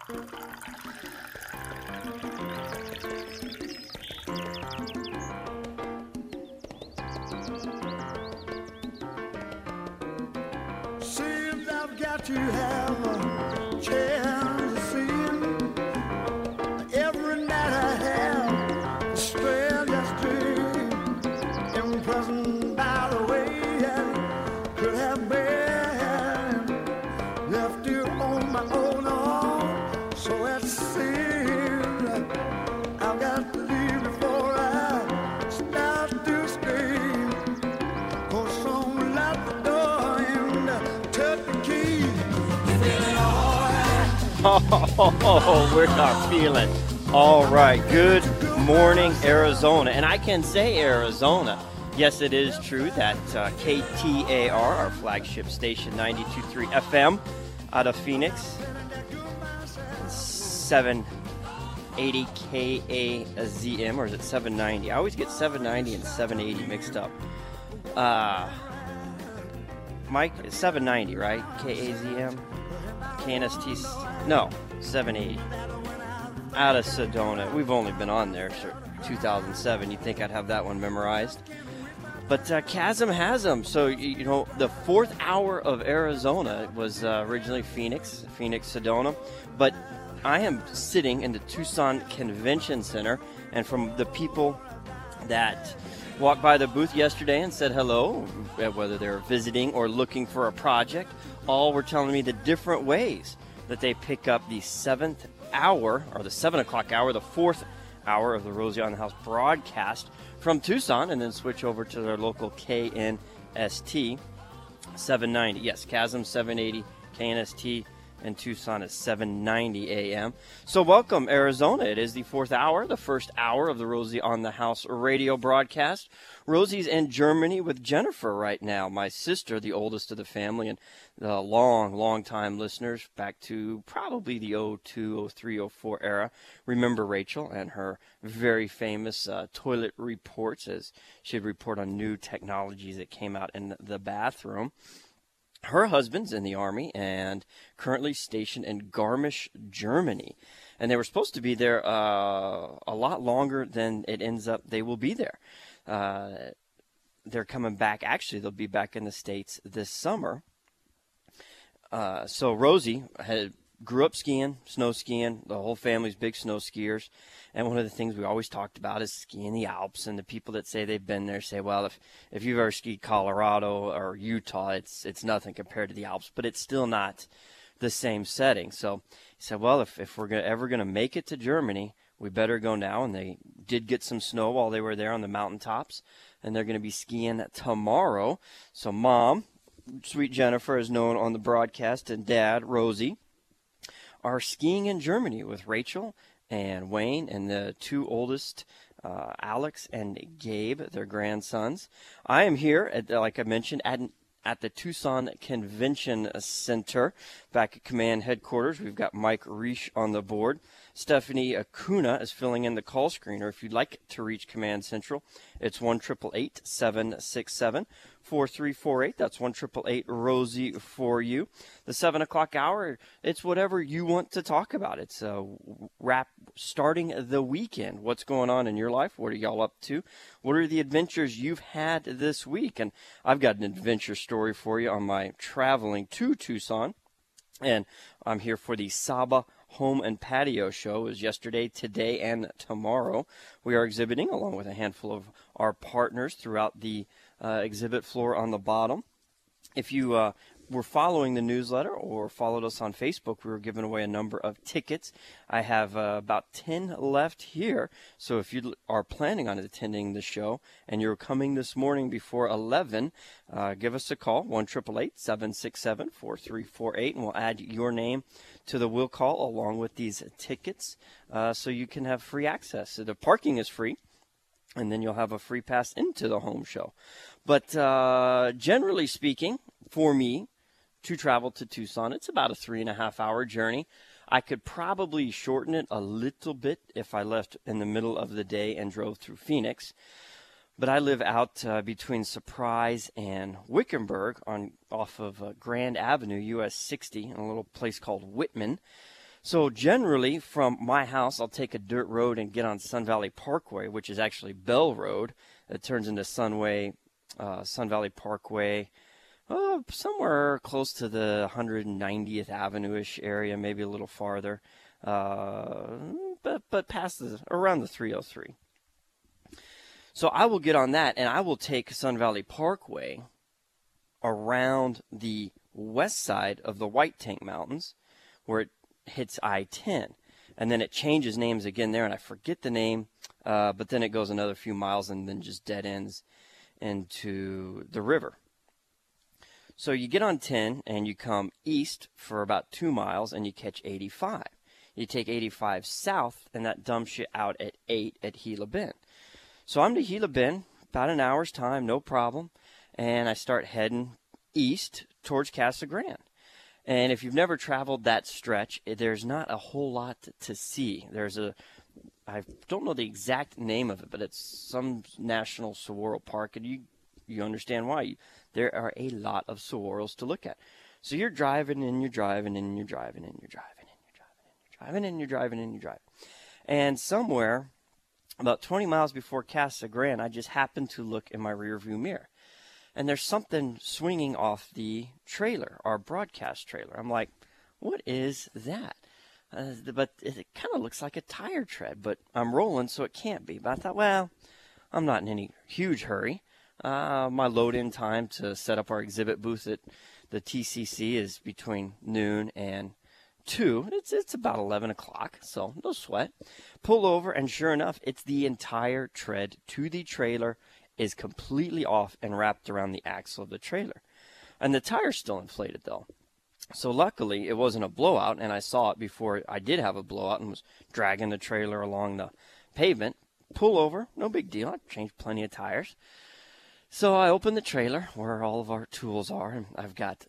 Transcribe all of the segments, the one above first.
Seems I've got to have a chance to see him. Every night I have a stranger's dream. Imprisoned by the way I could have been. Left you on my own arm. So it seems I've got to leave before I start to scream. For someone locked the door and took the key. Feeling alright. Oh, we're not feeling all right. Good morning, Arizona. And I can say Arizona. Yes, it is true that KTAR, our flagship station, 92.3 FM, out of Phoenix, 780 KAZM, or is it 790? I always get 790 and 780 mixed up. Mike, it's 790, right? KAZM? KNST? No, 780. Out of Sedona. We've only been on there since 2007. You'd think I'd have that one memorized. But Chasm has them. So, you know, the fourth hour of Arizona was originally Phoenix, Sedona. But I am sitting in the Tucson Convention Center, and from the people that walked by the booth yesterday and said hello, whether they're visiting or looking for a project, all were telling me the different ways that they pick up the seventh hour, or the 7 o'clock hour, the fourth hour of the Rosie on the House broadcast from Tucson, and then switch over to their local KNST 790. Yes, Chasm 780, KNST, and Tucson is 790 AM. So welcome, Arizona. It is the fourth hour, the first hour of the Rosie on the House radio broadcast. Rosie's in Germany with Jennifer right now, my sister, the oldest of the family, and the long time listeners back to probably the 02, 03, 04 era. Remember Rachel and her very famous toilet reports, as she'd report on new technologies that came out in the bathroom. Her husband's in the Army and currently stationed in Garmisch, Germany. And they were supposed to be there a lot longer than it ends up they will be there. They're coming back. Actually, they'll be back in the States this summer. So Rosie grew up skiing, snow skiing. The whole family's big snow skiers. And one of the things we always talked about is skiing the Alps. And the people that say they've been there say, well, if you've ever skied Colorado or Utah, it's nothing compared to the Alps. But it's still not the same setting. So he said, well, if we're ever going to make it to Germany, we better go now. And they did get some snow while they were there on the mountaintops. And they're going to be skiing tomorrow. So Mom, sweet Jennifer, is known on the broadcast, and Dad, Rosie, are skiing in Germany with Rachel and Wayne and the two oldest, Alex and Gabe, their grandsons. I am here, like I mentioned, at the Tucson Convention Center, back at Command Headquarters. We've got Mike Reish on the board. Stephanie Acuna is filling in the call screener. If you'd like to reach Command Central, it's 1-888-767-4348. That's 1-888-ROSIE for you. The 7 o'clock hour, it's whatever you want to talk about. It's starting the weekend. What's going on in your life? What are y'all up to? What are the adventures you've had this week? And I've got an adventure story for you on my traveling to Tucson. And I'm here for the Saba Home and Patio Show. Is yesterday, today, and tomorrow. We are exhibiting along with a handful of our partners throughout the exhibit floor on the bottom. If you were following the newsletter or followed us on Facebook, we were giving away a number of tickets. I have about 10 left here. So if you are planning on attending the show and you're coming this morning before 11, give us a call, 1-888-767-4348, and we'll add your name to the will call along with these tickets so you can have free access. So the parking is free, and then you'll have a free pass into the home show. But generally speaking, for me, to travel to Tucson, it's about a 3.5-hour journey. I could probably shorten it a little bit if I left in the middle of the day and drove through Phoenix. But I live out between Surprise and Wickenburg off of Grand Avenue, US 60, in a little place called Whitman. So generally, from my house, I'll take a dirt road and get on Sun Valley Parkway, which is actually Bell Road. It turns into Sun Valley Parkway, somewhere close to the 190th Avenue-ish area, maybe a little farther, but past around the 303. So I will get on that, and I will take Sun Valley Parkway around the west side of the White Tank Mountains, where it hits I-10. And then it changes names again there, and I forget the name, but then it goes another few miles and then just dead ends into the river. So you get on 10, and you come east for about 2 miles, and you catch 85. You take 85 south, and that dumps you out at 8 at Gila Bend. So I'm to Gila Bend, about an hour's time, no problem, and I start heading east towards Casa Grande. And if you've never traveled that stretch, there's not a whole lot to see. I don't know the exact name of it, but it's some national saguaro park, and you understand why. There are a lot of saguaros to look at. So you're driving, and you're driving, and you're driving, and you're driving, and you're driving, and you're driving, and you're driving. And somewhere about 20 miles before Casa Grande, I just happened to look in my rearview mirror. And there's something swinging off the trailer, our broadcast trailer. I'm like, what is that? But it kind of looks like a tire tread, but I'm rolling, so it can't be. But I thought, well, I'm not in any huge hurry. My load-in time to set up our exhibit booth at the TCC is between noon and 2. It's about 11 o'clock, so no sweat. Pull over, and sure enough, it's the entire tread to the trailer is completely off and wrapped around the axle of the trailer. And the tire's still inflated, though. So luckily, it wasn't a blowout, and I saw it before I did have a blowout and was dragging the trailer along the pavement. Pull over, no big deal. I've changed plenty of tires. So I open the trailer where all of our tools are, and I've got,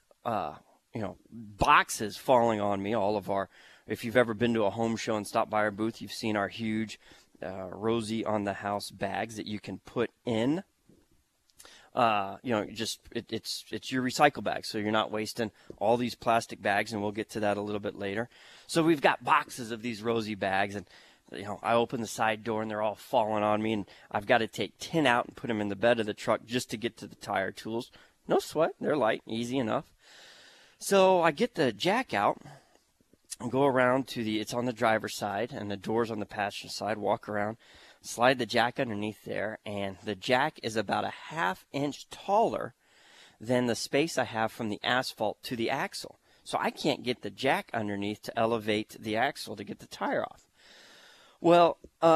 boxes falling on me. If you've ever been to a home show and stopped by our booth, you've seen our huge Rosie on the House bags that you can put in. It's your recycle bag, so you're not wasting all these plastic bags, and we'll get to that a little bit later. So we've got boxes of these Rosie bags, and I open the side door, and they're all falling on me, and I've got to take 10 out and put them in the bed of the truck just to get to the tire tools. No sweat, they're light, easy enough. So I get the jack out and go around it's on the driver's side, and the door's on the passenger side, walk around, slide the jack underneath there, and the jack is about a ½ inch taller than the space I have from the asphalt to the axle. So I can't get the jack underneath to elevate the axle to get the tire off. Well,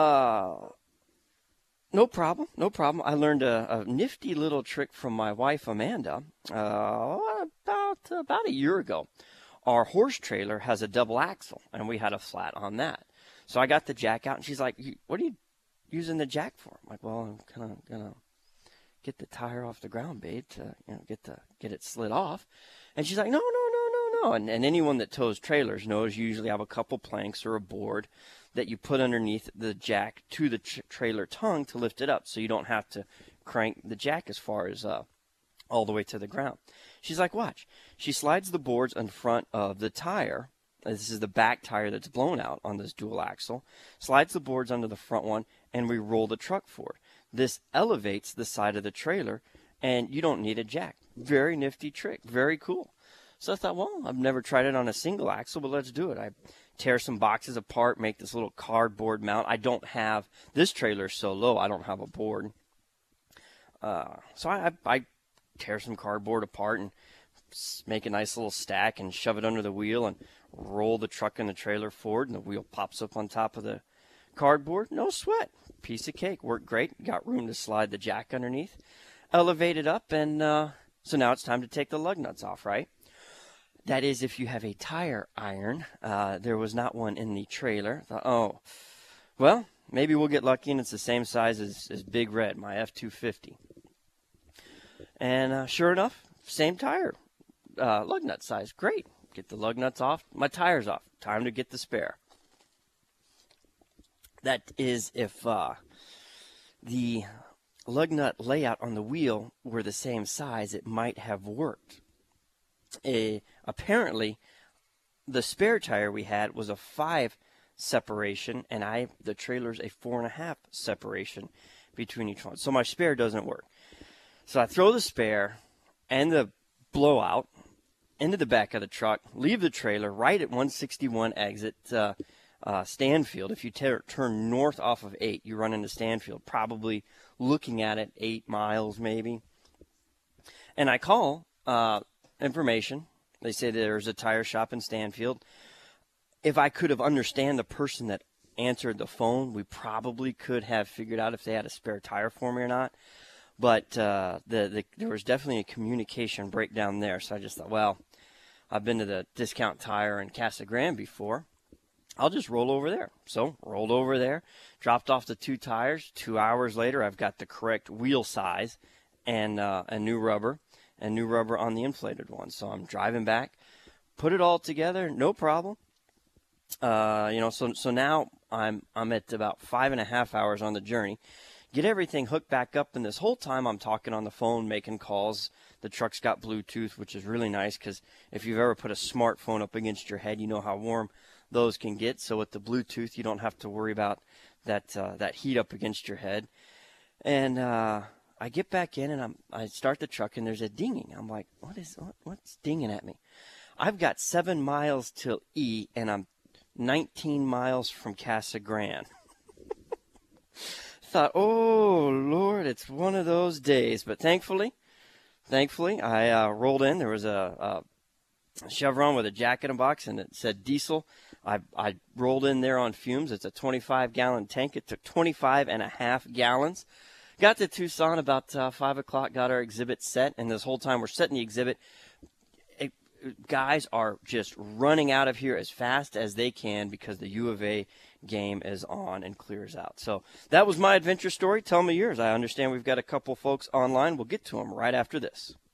no problem. I learned a nifty little trick from my wife, Amanda, about a year ago. Our horse trailer has a double axle, and we had a flat on that. So I got the jack out, and she's like, what are you using the jack for? I'm like, well, I'm kind of going to get the tire off the ground, babe, to get it slid off. And she's like, no. And anyone that tows trailers knows you usually have a couple planks or a board that you put underneath the jack to the trailer tongue to lift it up, so you don't have to crank the jack as far as all the way to the ground. She's like, watch. She slides the boards in front of the tire. This is the back tire that's blown out on this dual axle. Slides the boards under the front one, and we roll the truck forward. This elevates the side of the trailer, and you don't need a jack. Very nifty trick. Very cool. So I thought, well, I've never tried it on a single axle, but let's do it. I tear some boxes apart, make this little cardboard mount. This trailer's so low, I don't have a board. So I tear some cardboard apart and make a nice little stack and shove it under the wheel and roll the truck and the trailer forward, and the wheel pops up on top of the cardboard. No sweat. Piece of cake. Worked great. Got room to slide the jack underneath. Elevate it up, and so now it's time to take the lug nuts off, right? That is, if you have a tire iron. There was not one in the trailer. Thought, well, maybe we'll get lucky and it's the same size as Big Red, my F-250. And sure enough, same tire, lug nut size. Great. Get the lug nuts off. My tire's off. Time to get the spare. That is, if the lug nut layout on the wheel were the same size, it might have worked. Apparently, the spare tire we had was a 5 separation, and the trailer's a 4.5 separation between each one. So my spare doesn't work. So I throw the spare and the blowout into the back of the truck, leave the trailer right at 161 exit Stanfield. If you turn north off of 8, you run into Stanfield, probably looking at it 8 miles maybe. And I call information. They say there's a tire shop in Stanfield. If I could have understand the person that answered the phone, we probably could have figured out if they had a spare tire for me or not. But there was definitely a communication breakdown there. So I just thought, well, I've been to the Discount Tire in Casa Grande before. I'll just roll over there. So rolled over there, dropped off the 2 tires. 2 hours later, I've got the correct wheel size and new rubber on the inflated one. So I'm driving back, put it all together, no problem. So now I'm at about 5.5 hours on the journey. Get everything hooked back up, and this whole time I'm talking on the phone, making calls. The truck's got Bluetooth, which is really nice because if you've ever put a smartphone up against your head, you know how warm those can get. So with the Bluetooth, you don't have to worry about that heat up against your head. And I get back in, and I start the truck, and there's a dinging. I'm like, what's dinging at me? I've got 7 miles till E, and I'm 19 miles from Casa Grande. Thought, oh Lord, it's one of those days. But thankfully, I rolled in. There was a Chevron with a jack in a box, and it said diesel. I rolled in there on fumes. It's a 25-gallon tank. It took 25.5 gallons. Got to Tucson about 5 o'clock, got our exhibit set, and this whole time we're setting the exhibit, guys are just running out of here as fast as they can because the U of A game is on and clears out. So that was my adventure story. Tell me yours. I understand we've got a couple folks online. We'll get to them right after this.